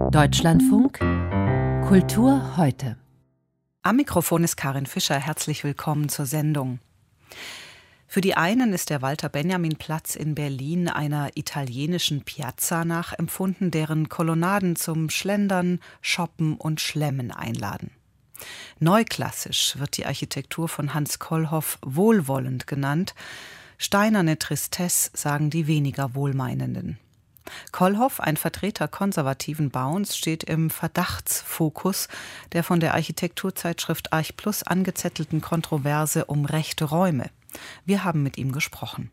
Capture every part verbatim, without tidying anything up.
Deutschlandfunk Kultur heute. Am Mikrofon ist Karin Fischer. Herzlich willkommen zur Sendung. Für die einen ist der Walter-Benjamin-Platz in Berlin einer italienischen Piazza nachempfunden, deren Kolonnaden zum Schlendern, Shoppen und Schlemmen einladen. Neuklassisch wird die Architektur von Hans Kollhoff wohlwollend genannt. Steinerne Tristesse sagen die weniger Wohlmeinenden. Kollhoff, ein Vertreter konservativen Bauens, steht im Verdachtsfokus der von der Architekturzeitschrift Archplus angezettelten Kontroverse um rechte Räume. Wir haben mit ihm gesprochen.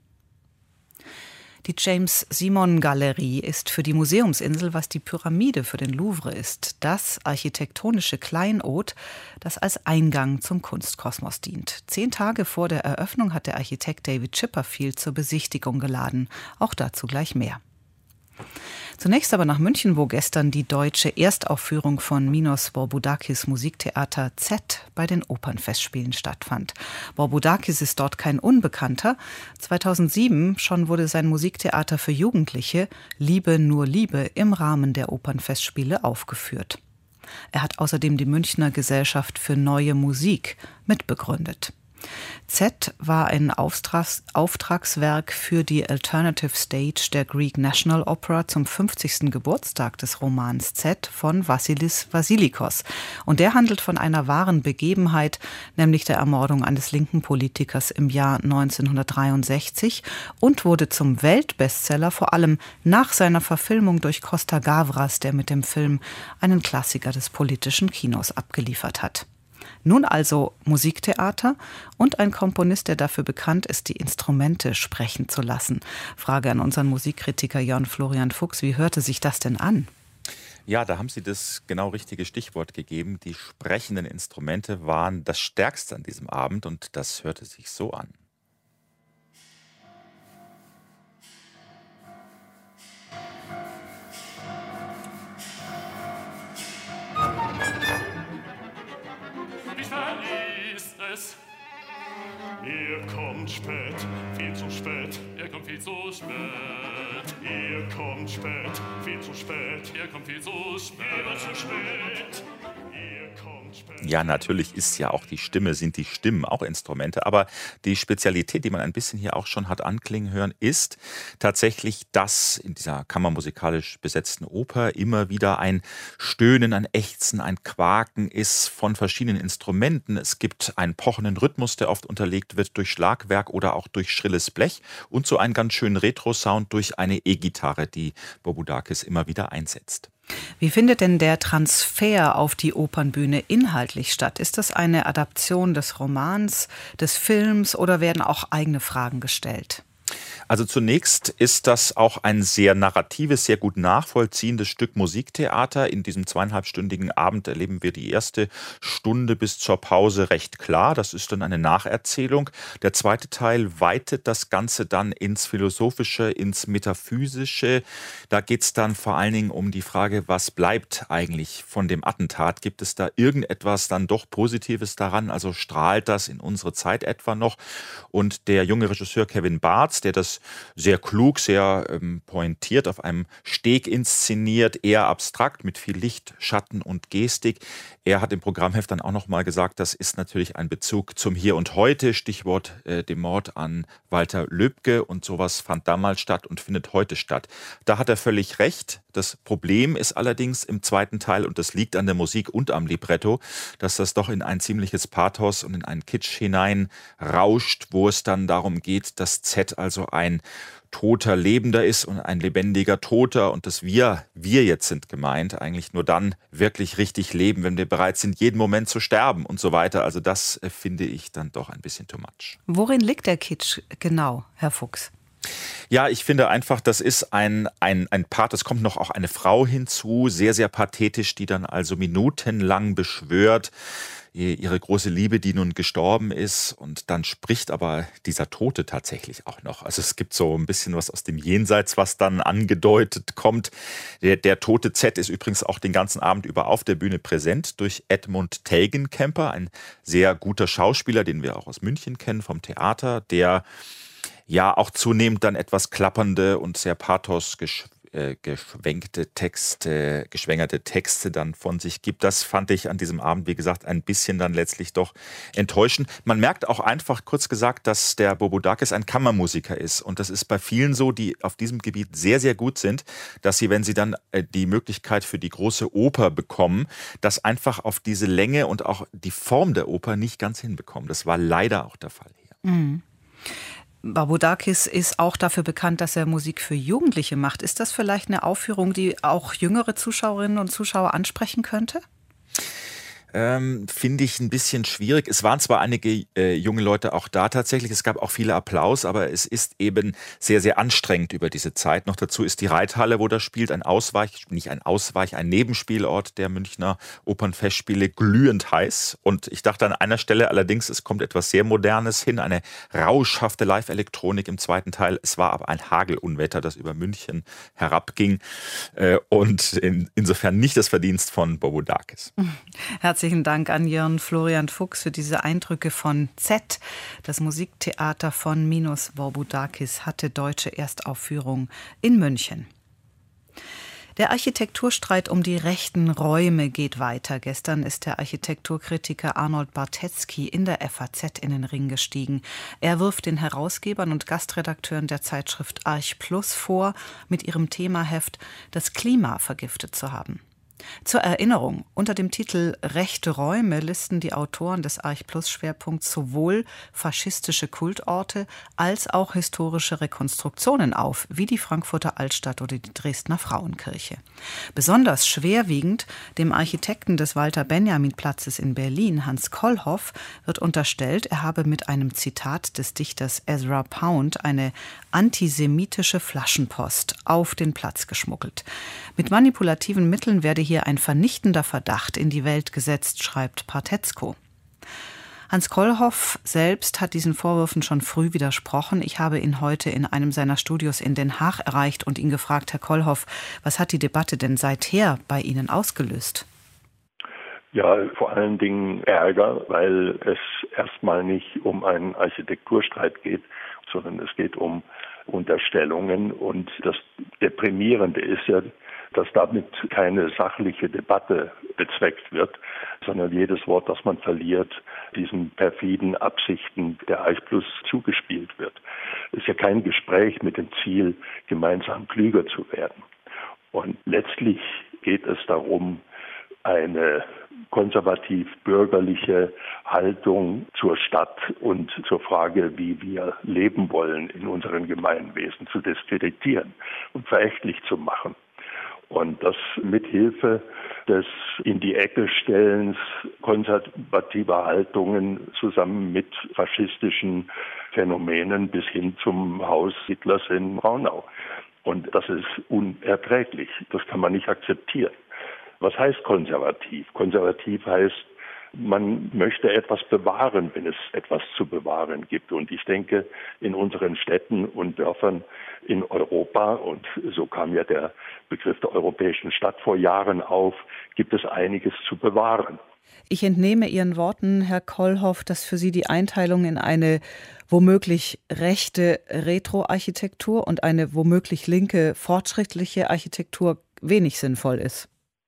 Die James-Simon-Galerie ist für die Museumsinsel, was die Pyramide für den Louvre ist, das architektonische Kleinod, das als Eingang zum Kunstkosmos dient. Zehn Tage vor der Eröffnung hat der Architekt David Chipperfield zur Besichtigung geladen. Auch dazu gleich mehr. Zunächst aber nach München, wo gestern die deutsche Erstaufführung von Minos Borbudakis Musiktheater Z bei den Opernfestspielen stattfand. Borbudakis ist dort kein Unbekannter. zweitausendsieben schon wurde sein Musiktheater für Jugendliche Liebe nur Liebe im Rahmen der Opernfestspiele aufgeführt. Er hat außerdem die Münchner Gesellschaft für Neue Musik mitbegründet. Z war ein Auftrags- Auftragswerk für die Alternative Stage der Greek National Opera zum fünfzigsten Geburtstag des Romans Z von Vassilis Vassilikos. Und der handelt von einer wahren Begebenheit, nämlich der Ermordung eines linken Politikers im Jahr neunzehnhundertdreiundsechzig und wurde zum Weltbestseller, vor allem nach seiner Verfilmung durch Costa Gavras, der mit dem Film einen Klassiker des politischen Kinos abgeliefert hat. Nun also Musiktheater und ein Komponist, der dafür bekannt ist, die Instrumente sprechen zu lassen. Frage an unseren Musikkritiker Jörn Florian Fuchs, wie hörte sich das denn an? Ja, da haben Sie das genau richtige Stichwort gegeben. Die sprechenden Instrumente waren das Stärkste an diesem Abend und das hörte sich so an. Ihr kommt spät, viel zu spät, ihr kommt viel zu spät. Ihr kommt spät, viel zu spät, ihr kommt viel zu spät, immer zu spät. Ihr kommt spät. Ja, natürlich ist ja auch die Stimme, sind die Stimmen auch Instrumente, aber die Spezialität, die man ein bisschen hier auch schon hat anklingen hören, ist tatsächlich, dass in dieser kammermusikalisch besetzten Oper immer wieder ein Stöhnen, ein Ächzen, ein Quaken ist von verschiedenen Instrumenten. Es gibt einen pochenden Rhythmus, der oft unterlegt wird durch Schlagwerk oder auch durch schrilles Blech und so einen ganz schönen Retro-Sound durch eine E-Gitarre, die Borbudakis immer wieder einsetzt. Wie findet denn der Transfer auf die Opernbühne inhaltlich statt? Ist das eine Adaption des Romans, des Films oder werden auch eigene Fragen gestellt? Also zunächst ist das auch ein sehr narratives, sehr gut nachvollziehendes Stück Musiktheater. In diesem zweieinhalbstündigen Abend erleben wir die erste Stunde bis zur Pause recht klar. Das ist dann eine Nacherzählung. Der zweite Teil weitet das Ganze dann ins Philosophische, ins Metaphysische. Da geht es dann vor allen Dingen um die Frage, was bleibt eigentlich von dem Attentat? Gibt es da irgendetwas dann doch Positives daran? Also strahlt das in unsere Zeit etwa noch? Und der junge Regisseur Kevin Bartz, der das sehr klug, sehr ähm, pointiert auf einem Steg inszeniert, eher abstrakt mit viel Licht, Schatten und Gestik. Er hat im Programmheft dann auch noch mal gesagt, das ist natürlich ein Bezug zum Hier und Heute, Stichwort äh, dem Mord an Walter Lübcke und sowas fand damals statt und findet heute statt. Da hat er völlig recht. Das Problem ist allerdings im zweiten Teil, und das liegt an der Musik und am Libretto, dass das doch in ein ziemliches Pathos und in einen Kitsch hinein rauscht, wo es dann darum geht, dass Z also ein toter Lebender ist und ein lebendiger Toter und dass wir, wir jetzt sind gemeint, eigentlich nur dann wirklich richtig leben, wenn wir bereit sind, jeden Moment zu sterben und so weiter. Also das äh, finde ich dann doch ein bisschen too much. Worin liegt der Kitsch genau, Herr Fuchs? Ja, ich finde einfach, das ist ein, ein, ein Part, es kommt noch auch eine Frau hinzu, sehr, sehr pathetisch, die dann also minutenlang beschwört, ihre große Liebe, die nun gestorben ist, und dann spricht aber dieser Tote tatsächlich auch noch. Also es gibt so ein bisschen was aus dem Jenseits, was dann angedeutet kommt. Der, der tote Z ist übrigens auch den ganzen Abend über auf der Bühne präsent durch Edmund Tegenkemper, ein sehr guter Schauspieler, den wir auch aus München kennen vom Theater, der ja auch zunehmend dann etwas klappernde und sehr pathos äh, geschwenkte Texte, geschwängerte Texte dann von sich gibt. Das fand ich an diesem Abend, wie gesagt, ein bisschen dann letztlich doch enttäuschend. Man merkt auch einfach, kurz gesagt, dass der Bobudakis ein Kammermusiker ist. Und das ist bei vielen so, die auf diesem Gebiet sehr, sehr gut sind, dass sie, wenn sie dann äh, die Möglichkeit für die große Oper bekommen, das einfach auf diese Länge und auch die Form der Oper nicht ganz hinbekommen. Das war leider auch der Fall hier. Mhm. Bobudakis ist auch dafür bekannt, dass er Musik für Jugendliche macht. Ist das vielleicht eine Aufführung, die auch jüngere Zuschauerinnen und Zuschauer ansprechen könnte? Ähm, finde ich ein bisschen schwierig. Es waren zwar einige äh, junge Leute auch da tatsächlich, es gab auch viel Applaus, aber es ist eben sehr, sehr anstrengend über diese Zeit. Noch dazu ist die Reithalle, wo das spielt, ein Ausweich, nicht ein Ausweich, ein Nebenspielort der Münchner Opernfestspiele, glühend heiß. Und ich dachte an einer Stelle allerdings, es kommt etwas sehr Modernes hin, eine rauschhafte Live-Elektronik im zweiten Teil. Es war aber ein Hagelunwetter, das über München herabging. Äh, und in, insofern nicht das Verdienst von Bobudakis. Herzlichen Dank an Jörn Florian Fuchs für diese Eindrücke von Z. Das Musiktheater von Minos Bobudakis hatte deutsche Erstaufführung in München. Der Architekturstreit um die rechten Räume geht weiter. Gestern ist der Architekturkritiker Arnold Bartetzky in der F A Z in den Ring gestiegen. Er wirft den Herausgebern und Gastredakteuren der Zeitschrift Arch Plus vor, mit ihrem Themaheft das Klima vergiftet zu haben. Zur Erinnerung, unter dem Titel Rechte Räume listen die Autoren des Arch Plus Schwerpunkts sowohl faschistische Kultorte als auch historische Rekonstruktionen auf, wie die Frankfurter Altstadt oder die Dresdner Frauenkirche. Besonders schwerwiegend dem Architekten des Walter-Benjamin-Platzes in Berlin, Hans Kollhoff, wird unterstellt, er habe mit einem Zitat des Dichters Ezra Pound eine antisemitische Flaschenpost auf den Platz geschmuggelt. Mit manipulativen Mitteln werde hier ein vernichtender Verdacht in die Welt gesetzt, schreibt Partetzko. Hans Kollhoff selbst hat diesen Vorwürfen schon früh widersprochen. Ich habe ihn heute in einem seiner Studios in Den Haag erreicht und ihn gefragt, Herr Kollhoff, was hat die Debatte denn seither bei Ihnen ausgelöst? Ja, vor allen Dingen Ärger, weil es erstmal nicht um einen Architekturstreit geht, sondern es geht um Unterstellungen. Und das Deprimierende ist ja, dass damit keine sachliche Debatte bezweckt wird, sondern jedes Wort, das man verliert, diesen perfiden Absichten der Arch Plus zugespielt wird. Es ist ja kein Gespräch mit dem Ziel, gemeinsam klüger zu werden. Und letztlich geht es darum, eine konservativ-bürgerliche Haltung zur Stadt und zur Frage, wie wir leben wollen in unseren Gemeinwesen, zu diskreditieren und verächtlich zu machen. Und das mit Hilfe des in die Ecke Stellens konservativer Haltungen zusammen mit faschistischen Phänomenen bis hin zum Haus Hitlers in Braunau. Und das ist unerträglich. Das kann man nicht akzeptieren. Was heißt konservativ? Konservativ heißt, man möchte etwas bewahren, wenn es etwas zu bewahren gibt. Und ich denke, in unseren Städten und Dörfern in Europa, und so kam ja der Begriff der europäischen Stadt vor Jahren auf, gibt es einiges zu bewahren. Ich entnehme Ihren Worten, Herr Kollhoff, dass für Sie die Einteilung in eine womöglich rechte Retro-Architektur und eine womöglich linke fortschrittliche Architektur wenig sinnvoll ist.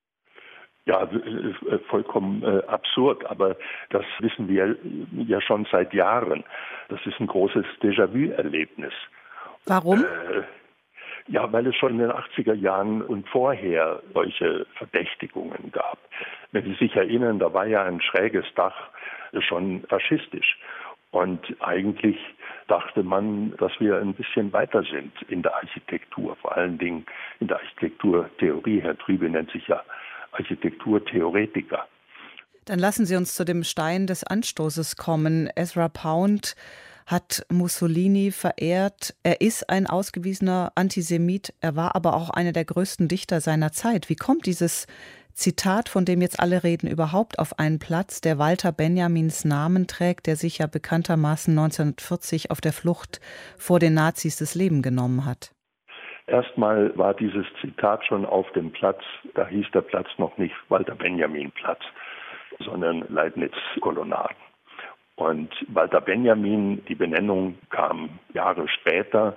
Ja, vollkommen äh, absurd, aber das wissen wir ja schon seit Jahren. Das ist ein großes Déjà-vu-Erlebnis. Warum? Äh, ja, weil es schon in den achtziger Jahren und vorher solche Verdächtigungen gab. Wenn Sie sich erinnern, da war ja ein schräges Dach schon faschistisch. Und eigentlich dachte man, dass wir ein bisschen weiter sind in der Architektur, vor allen Dingen in der Architekturtheorie. Herr Trübe nennt sich ja Architekturtheoretiker. Dann lassen Sie uns zu dem Stein des Anstoßes kommen. Ezra Pound hat Mussolini verehrt. Er ist ein ausgewiesener Antisemit. Er war aber auch einer der größten Dichter seiner Zeit. Wie kommt dieses Zitat, von dem jetzt alle reden, überhaupt auf einen Platz, der Walter Benjamins Namen trägt, der sich ja bekanntermaßen neunzehnhundertvierzig auf der Flucht vor den Nazis das Leben genommen hat? Erstmal war dieses Zitat schon auf dem Platz, da hieß der Platz noch nicht Walter-Benjamin-Platz, sondern Leibniz-Kolonnaden. Und Walter Benjamin, die Benennung kam Jahre später,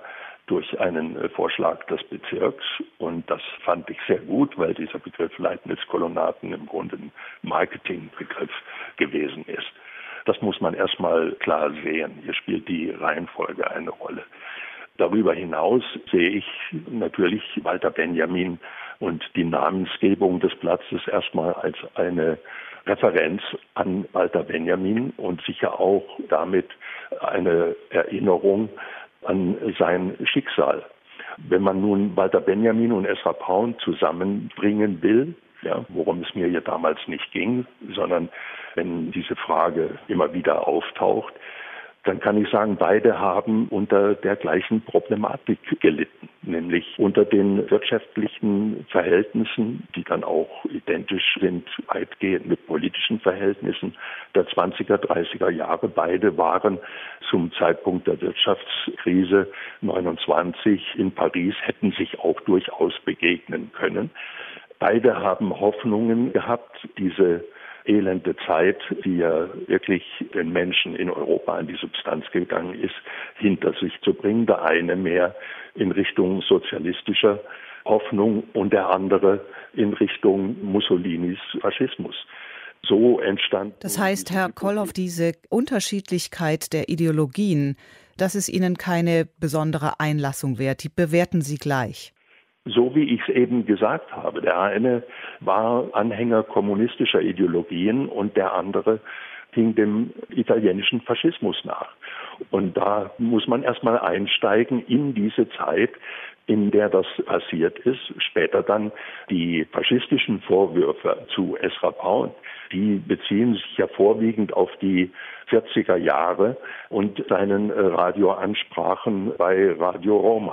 durch einen Vorschlag des Bezirks. Und das fand ich sehr gut, weil dieser Begriff Leibniz-Kolonnaden im Grunde ein Marketingbegriff gewesen ist. Das muss man erstmal klar sehen. Hier spielt die Reihenfolge eine Rolle. Darüber hinaus sehe ich natürlich Walter Benjamin und die Namensgebung des Platzes erstmal als eine Referenz an Walter Benjamin und sicher auch damit eine Erinnerung an sein Schicksal. Wenn man nun Walter Benjamin und Ezra Pound zusammenbringen will, ja, worum es mir hier damals nicht ging, sondern wenn diese Frage immer wieder auftaucht, dann kann ich sagen, beide haben unter der gleichen Problematik gelitten, nämlich unter den wirtschaftlichen Verhältnissen, die dann auch identisch sind, weitgehend mit politischen Verhältnissen der zwanziger, dreißiger Jahre. Beide waren zum Zeitpunkt der Wirtschaftskrise neunundzwanzig in Paris, hätten sich auch durchaus begegnen können. Beide haben Hoffnungen gehabt, diese elende Zeit, die ja wirklich den Menschen in Europa an die Substanz gegangen ist, hinter sich zu bringen. Der eine mehr in Richtung sozialistischer Hoffnung und der andere in Richtung Mussolinis Faschismus. So entstand. Das heißt, Herr Kollhoff, diese Unterschiedlichkeit der Ideologien, das ist Ihnen keine besondere Einlassung wert. Die bewerten Sie gleich. So wie ich es eben gesagt habe. Der eine war Anhänger kommunistischer Ideologien und der andere hing dem italienischen Faschismus nach. Und da muss man erstmal einsteigen in diese Zeit, in der das passiert ist. Später dann die faschistischen Vorwürfe zu Ezra Pound, die beziehen sich ja vorwiegend auf die vierziger Jahre und seinen Radioansprachen bei Radio Roma.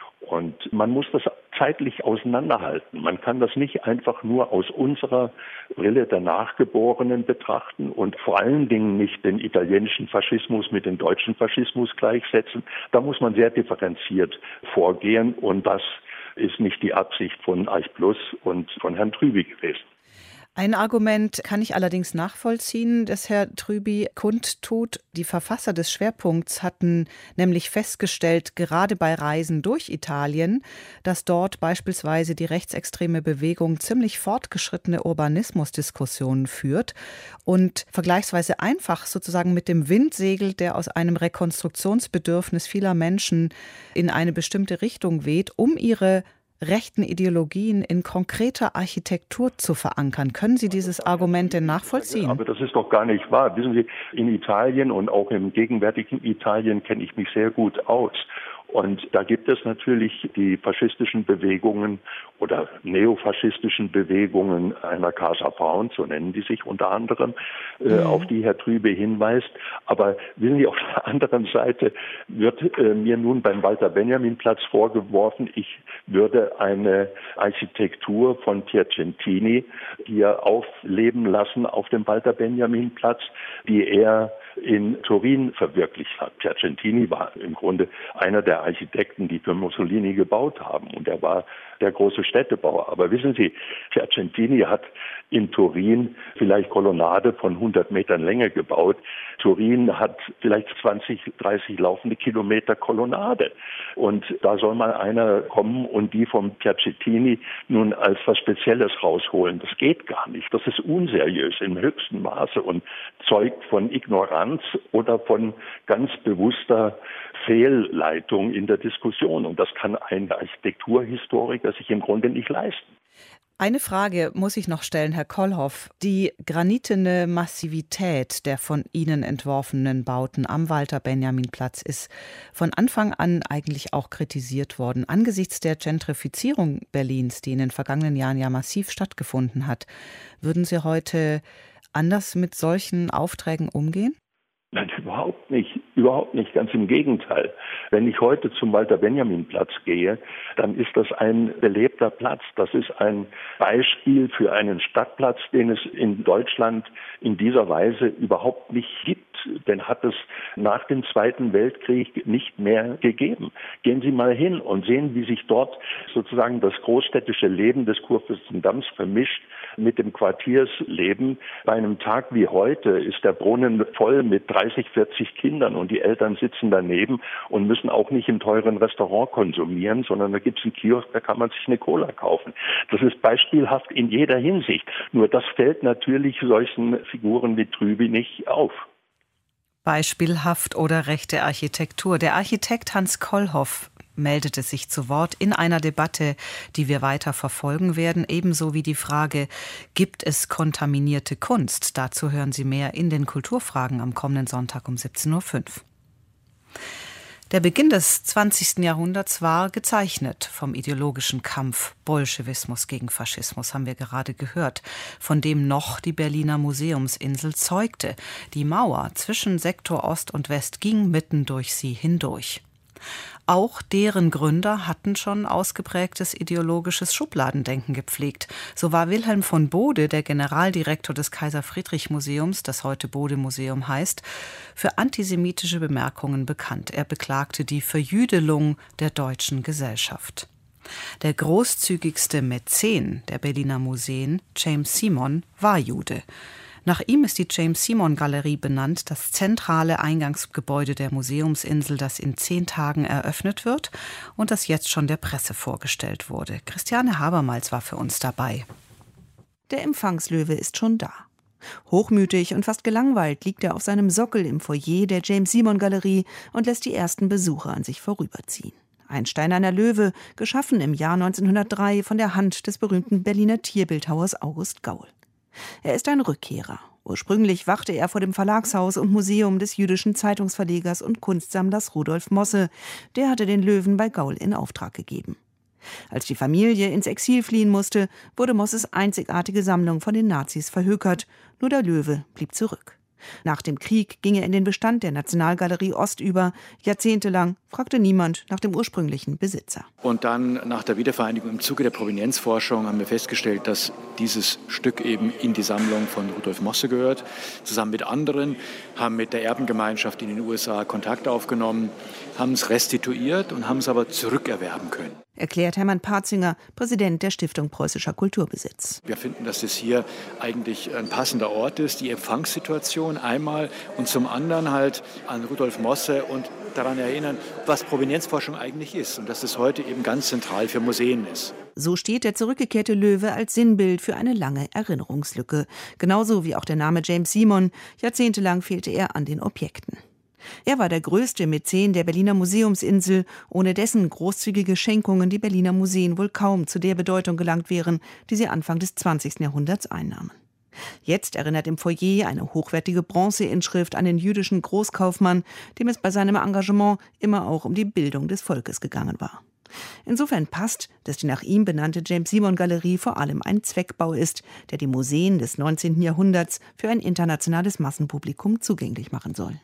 Und man muss das zeitlich auseinanderhalten. Man kann das nicht einfach nur aus unserer Brille der Nachgeborenen betrachten und vor allen Dingen nicht den italienischen Faschismus mit dem deutschen Faschismus gleichsetzen. Da muss man sehr differenziert vorgehen und das ist nicht die Absicht von Eich Plus und von Herrn Trüby gewesen. Ein Argument kann ich allerdings nachvollziehen, das Herr Trüby kundtut. Die Verfasser des Schwerpunkts hatten nämlich festgestellt, gerade bei Reisen durch Italien, dass dort beispielsweise die rechtsextreme Bewegung ziemlich fortgeschrittene Urbanismusdiskussionen führt und vergleichsweise einfach sozusagen mit dem Wind segelt, der aus einem Rekonstruktionsbedürfnis vieler Menschen in eine bestimmte Richtung weht, um ihre rechten Ideologien in konkreter Architektur zu verankern. Können Sie dieses Argument denn nachvollziehen? Aber das ist doch gar nicht wahr. Wissen Sie, in Italien und auch im gegenwärtigen Italien kenne ich mich sehr gut aus. Und da gibt es natürlich die faschistischen Bewegungen oder neofaschistischen Bewegungen einer Casa Pound, so nennen die sich unter anderem, äh, mhm. auf die Herr Trüby hinweist. Aber wissen Sie, auf der anderen Seite wird äh, mir nun beim Walter-Benjamin-Platz vorgeworfen, ich würde eine Architektur von Piacentini hier aufleben lassen auf dem Walter-Benjamin-Platz, die er in Turin verwirklicht hat. Piacentini war im Grunde einer der Architekten, die für Mussolini gebaut haben. Und er war der große Städtebauer. Aber wissen Sie, Piacentini hat in Turin vielleicht Kolonnade von hundert Metern Länge gebaut. Turin hat vielleicht zwanzig, dreißig laufende Kilometer Kolonnade. Und da soll mal einer kommen und die vom Piacentini nun als was Spezielles rausholen. Das geht gar nicht. Das ist unseriös im höchsten Maße und zeugt von Ignoranz oder von ganz bewusster Fehlleitung in der Diskussion. Und das kann ein Architekturhistoriker sich im Grunde nicht leisten. Eine Frage muss ich noch stellen, Herr Kollhoff. Die granitene Massivität der von Ihnen entworfenen Bauten am Walter-Benjamin-Platz ist von Anfang an eigentlich auch kritisiert worden. Angesichts der Gentrifizierung Berlins, die in den vergangenen Jahren ja massiv stattgefunden hat, würden Sie heute anders mit solchen Aufträgen umgehen? Nein, überhaupt nicht. Überhaupt nicht. Ganz im Gegenteil. Wenn ich heute zum Walter-Benjamin-Platz gehe, dann ist das ein belebter Platz. Das ist ein Beispiel für einen Stadtplatz, den es in Deutschland in dieser Weise überhaupt nicht gibt. Den hat es nach dem Zweiten Weltkrieg nicht mehr gegeben. Gehen Sie mal hin und sehen, wie sich dort sozusagen das großstädtische Leben des Kurfürstendamms vermischt mit dem Quartiersleben. Bei einem Tag wie heute ist der Brunnen voll mit dreißig, vierzig Kindern und die Eltern sitzen daneben und müssen auch nicht im teuren Restaurant konsumieren, sondern da gibt es einen Kiosk, da kann man sich eine Cola kaufen. Das ist beispielhaft in jeder Hinsicht. Nur das fällt natürlich solchen Figuren wie Trüby nicht auf. Beispielhaft oder rechte Architektur. Der Architekt Hans Kollhoff meldete sich zu Wort in einer Debatte, die wir weiter verfolgen werden, ebenso wie die Frage, gibt es kontaminierte Kunst? Dazu hören Sie mehr in den Kulturfragen am kommenden Sonntag um siebzehn Uhr fünf. Der Beginn des zwanzigsten Jahrhunderts war gezeichnet vom ideologischen Kampf Bolschewismus gegen Faschismus, haben wir gerade gehört, von dem noch die Berliner Museumsinsel zeugte. Die Mauer zwischen Sektor Ost und West ging mitten durch sie hindurch. Auch deren Gründer hatten schon ausgeprägtes ideologisches Schubladendenken gepflegt. So war Wilhelm von Bode, der Generaldirektor des Kaiser-Friedrich-Museums, das heute Bode-Museum heißt, für antisemitische Bemerkungen bekannt. Er beklagte die Verjüdelung der deutschen Gesellschaft. Der großzügigste Mäzen der Berliner Museen, James Simon, war Jude. Nach ihm ist die James-Simon-Galerie benannt, das zentrale Eingangsgebäude der Museumsinsel, das in zehn Tagen eröffnet wird und das jetzt schon der Presse vorgestellt wurde. Christiane Habermals war für uns dabei. Der Empfangslöwe ist schon da. Hochmütig und fast gelangweilt liegt er auf seinem Sockel im Foyer der James-Simon-Galerie und lässt die ersten Besucher an sich vorüberziehen. Ein steinerner Löwe, geschaffen im Jahr neunzehnhundertdrei von der Hand des berühmten Berliner Tierbildhauers August Gaul. Er ist ein Rückkehrer. Ursprünglich wachte er vor dem Verlagshaus und Museum des jüdischen Zeitungsverlegers und Kunstsammlers Rudolf Mosse. Der hatte den Löwen bei Gaul in Auftrag gegeben. Als die Familie ins Exil fliehen musste, wurde Mosses einzigartige Sammlung von den Nazis verhökert. Nur der Löwe blieb zurück. Nach dem Krieg ging er in den Bestand der Nationalgalerie Ost über. Jahrzehntelang fragte niemand nach dem ursprünglichen Besitzer. Und dann nach der Wiedervereinigung im Zuge der Provenienzforschung haben wir festgestellt, dass dieses Stück eben in die Sammlung von Rudolf Mosse gehört. Zusammen mit anderen haben mit der Erbengemeinschaft in den U S A Kontakt aufgenommen, haben es restituiert und haben es aber zurückerwerben können. Erklärt Hermann Parzinger, Präsident der Stiftung Preußischer Kulturbesitz. Wir finden, dass das hier eigentlich ein passender Ort ist, die Empfangssituation einmal und zum anderen halt an Rudolf Mosse und daran erinnern, was Provenienzforschung eigentlich ist und dass es heute eben ganz zentral für Museen ist. So steht der zurückgekehrte Löwe als Sinnbild für eine lange Erinnerungslücke. Genauso wie auch der Name James Simon. Jahrzehntelang fehlte er an den Objekten. Er war der größte Mäzen der Berliner Museumsinsel, ohne dessen großzügige Schenkungen die Berliner Museen wohl kaum zu der Bedeutung gelangt wären, die sie Anfang des zwanzigsten Jahrhunderts einnahmen. Jetzt erinnert im Foyer eine hochwertige Bronzeinschrift an den jüdischen Großkaufmann, dem es bei seinem Engagement immer auch um die Bildung des Volkes gegangen war. Insofern passt, dass die nach ihm benannte James-Simon-Galerie vor allem ein Zweckbau ist, der die Museen des neunzehnten Jahrhunderts für ein internationales Massenpublikum zugänglich machen soll.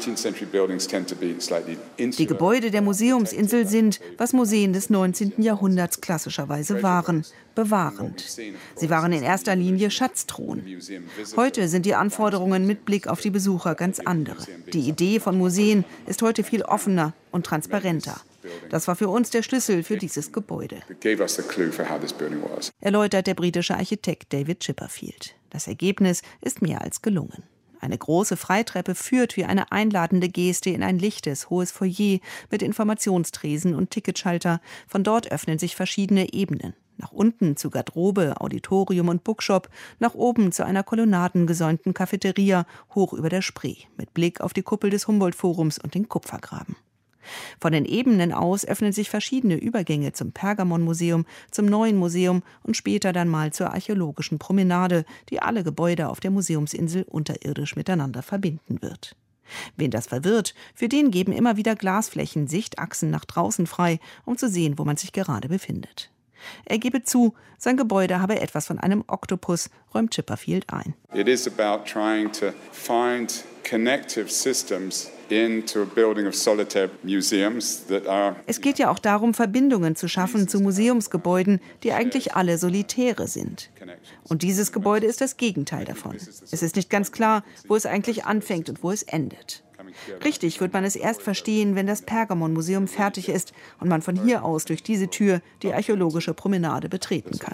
Die Gebäude der Museumsinsel sind, was Museen des neunzehnten Jahrhunderts klassischerweise waren, bewahrend. Sie waren in erster Linie Schatztruhen. Heute sind die Anforderungen mit Blick auf die Besucher ganz andere. Die Idee von Museen ist heute viel offener und transparenter. Das war für uns der Schlüssel für dieses Gebäude, erläutert der britische Architekt David Chipperfield. Das Ergebnis ist mehr als gelungen. Eine große Freitreppe führt wie eine einladende Geste in ein lichtes, hohes Foyer mit Informationstresen und Ticketschalter. Von dort öffnen sich verschiedene Ebenen. Nach unten zu Garderobe, Auditorium und Bookshop, nach oben zu einer kolonnadengesäumten Cafeteria hoch über der Spree, mit Blick auf die Kuppel des Humboldt-Forums und den Kupfergraben. Von den Ebenen aus öffnen sich verschiedene Übergänge zum Pergamon-Museum, zum Neuen Museum und später dann mal zur archäologischen Promenade, die alle Gebäude auf der Museumsinsel unterirdisch miteinander verbinden wird. Wen das verwirrt, für den geben immer wieder Glasflächen Sichtachsen nach draußen frei, um zu sehen, wo man sich gerade befindet. Er gebe zu, sein Gebäude habe etwas von einem Oktopus, räumt Chipperfield ein. It is about trying to find connective systems into a building of solitaire museums that are. Es geht ja auch darum, Verbindungen zu schaffen zu Museumsgebäuden, die eigentlich alle solitäre sind. Und dieses Gebäude ist das Gegenteil davon. Es ist nicht ganz klar, wo es eigentlich anfängt und wo es endet. Richtig wird man es erst verstehen, wenn das Pergamon-Museum fertig ist und man von hier aus durch diese Tür die archäologische Promenade betreten kann.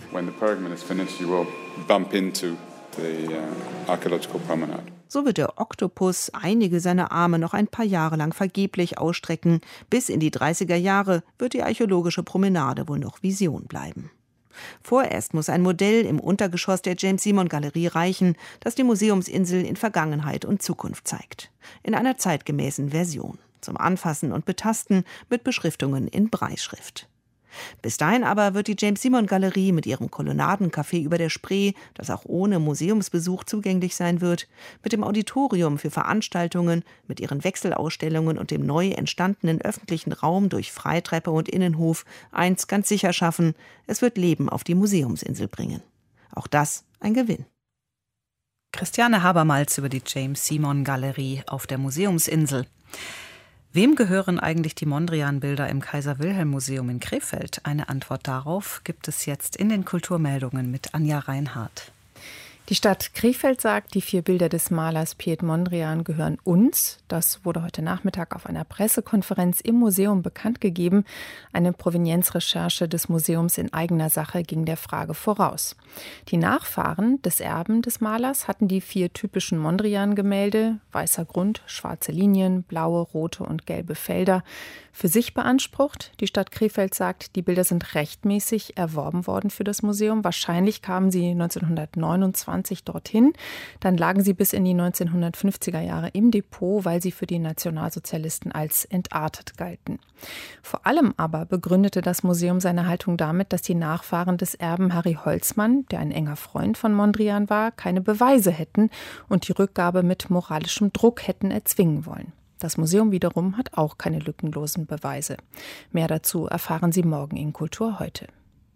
So wird der Oktopus einige seiner Arme noch ein paar Jahre lang vergeblich ausstrecken. Bis in die dreißiger Jahre wird die archäologische Promenade wohl noch Vision bleiben. Vorerst muss ein Modell im Untergeschoss der James-Simon-Galerie reichen, das die Museumsinsel in Vergangenheit und Zukunft zeigt. In einer zeitgemäßen Version. Zum Anfassen und Betasten mit Beschriftungen in Brailleschrift. Bis dahin aber wird die James-Simon-Galerie mit ihrem Kolonnadencafé über der Spree, das auch ohne Museumsbesuch zugänglich sein wird, mit dem Auditorium für Veranstaltungen, mit ihren Wechselausstellungen und dem neu entstandenen öffentlichen Raum durch Freitreppe und Innenhof eins ganz sicher schaffen: Es wird Leben auf die Museumsinsel bringen. Auch das ein Gewinn. Christiane Habermals über die James-Simon-Galerie auf der Museumsinsel. Wem gehören eigentlich die Mondrian-Bilder im Kaiser-Wilhelm-Museum in Krefeld? Eine Antwort darauf gibt es jetzt in den Kulturmeldungen mit Anja Reinhardt. Die Stadt Krefeld sagt, die vier Bilder des Malers Piet Mondrian gehören uns. Das wurde heute Nachmittag auf einer Pressekonferenz im Museum bekannt gegeben. Eine Provenienzrecherche des Museums in eigener Sache ging der Frage voraus. Die Nachfahren des Erben des Malers hatten die vier typischen Mondrian-Gemälde, weißer Grund, schwarze Linien, blaue, rote und gelbe Felder, für sich beansprucht. Die Stadt Krefeld sagt, die Bilder sind rechtmäßig erworben worden für das Museum. Wahrscheinlich kamen sie neunzehnhundertneunundzwanzig dorthin. Dann lagen sie bis in die neunzehnhundertfünfziger Jahre im Depot, weil sie für die Nationalsozialisten als entartet galten. Vor allem aber begründete das Museum seine Haltung damit, dass die Nachfahren des Erben Harry Holzmann, der ein enger Freund von Mondrian war, keine Beweise hätten und die Rückgabe mit moralischem Druck hätten erzwingen wollen. Das Museum wiederum hat auch keine lückenlosen Beweise. Mehr dazu erfahren Sie morgen in Kultur heute.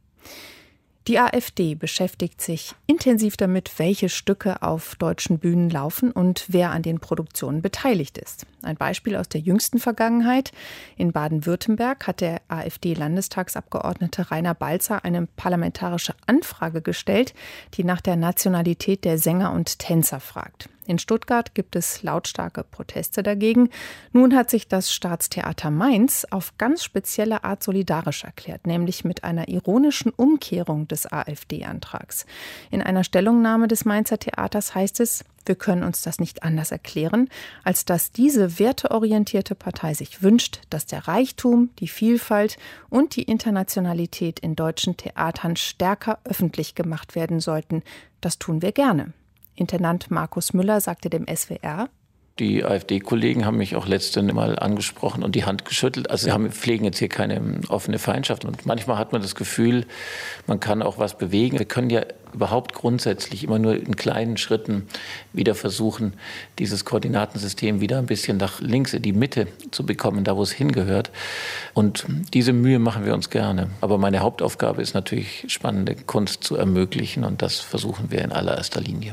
Die AfD beschäftigt sich intensiv damit, welche Stücke auf deutschen Bühnen laufen und wer an den Produktionen beteiligt ist. Ein Beispiel aus der jüngsten Vergangenheit. In Baden-Württemberg hat der AfD-Landestagsabgeordnete Rainer Balzer eine parlamentarische Anfrage gestellt, die nach der Nationalität der Sänger und Tänzer fragt. In Stuttgart gibt es lautstarke Proteste dagegen. Nun hat sich das Staatstheater Mainz auf ganz spezielle Art solidarisch erklärt, nämlich mit einer ironischen Umkehrung des AfD-Antrags. In einer Stellungnahme des Mainzer Theaters heißt es: Wir können uns das nicht anders erklären, als dass diese werteorientierte Partei sich wünscht, dass der Reichtum, die Vielfalt und die Internationalität in deutschen Theatern stärker öffentlich gemacht werden sollten. Das tun wir gerne. Intendant Markus Müller sagte dem S W R: Die AfD-Kollegen haben mich auch letztens mal angesprochen und die Hand geschüttelt. Also sie haben, pflegen jetzt hier keine offene Feindschaft. Und manchmal hat man das Gefühl, man kann auch was bewegen. Wir können ja überhaupt grundsätzlich immer nur in kleinen Schritten wieder versuchen, dieses Koordinatensystem wieder ein bisschen nach links in die Mitte zu bekommen, da wo es hingehört. Und diese Mühe machen wir uns gerne. Aber meine Hauptaufgabe ist natürlich, spannende Kunst zu ermöglichen. Und das versuchen wir in allererster Linie.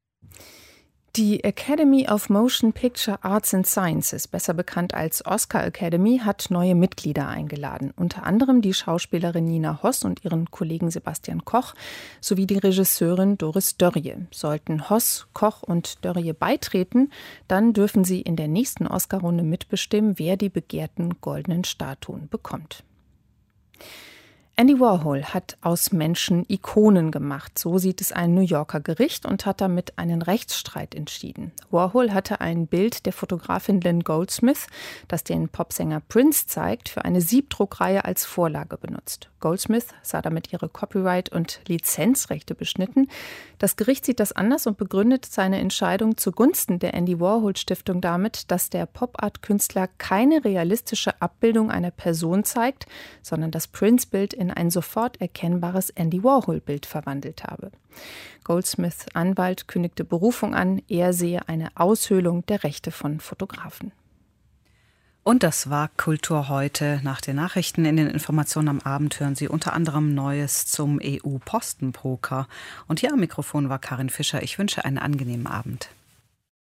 Die Academy of Motion Picture Arts and Sciences, besser bekannt als Oscar Academy, hat neue Mitglieder eingeladen. Unter anderem die Schauspielerin Nina Hoss und ihren Kollegen Sebastian Koch sowie die Regisseurin Doris Dörrie. Sollten Hoss, Koch und Dörrie beitreten, dann dürfen sie in der nächsten Oscar-Runde mitbestimmen, wer die begehrten goldenen Statuen bekommt. Andy Warhol hat aus Menschen Ikonen gemacht. So sieht es ein New Yorker Gericht und hat damit einen Rechtsstreit entschieden. Warhol hatte ein Bild der Fotografin Lynn Goldsmith, das den Popsänger Prince zeigt, für eine Siebdruckreihe als Vorlage benutzt. Goldsmith sah damit ihre Copyright- und Lizenzrechte beschnitten. Das Gericht sieht das anders und begründet seine Entscheidung zugunsten der Andy Warhol Stiftung damit, dass der Pop-Art-Künstler keine realistische Abbildung einer Person zeigt, sondern das Prince-Bild in ein sofort erkennbares Andy Warhol-Bild verwandelt habe. Goldsmiths Anwalt kündigte Berufung an, er sehe eine Aushöhlung der Rechte von Fotografen. Und das war Kultur heute. Nach den Nachrichten in den Informationen am Abend hören Sie unter anderem Neues zum E U-Postenpoker. Und hier am Mikrofon war Karin Fischer. Ich wünsche einen angenehmen Abend.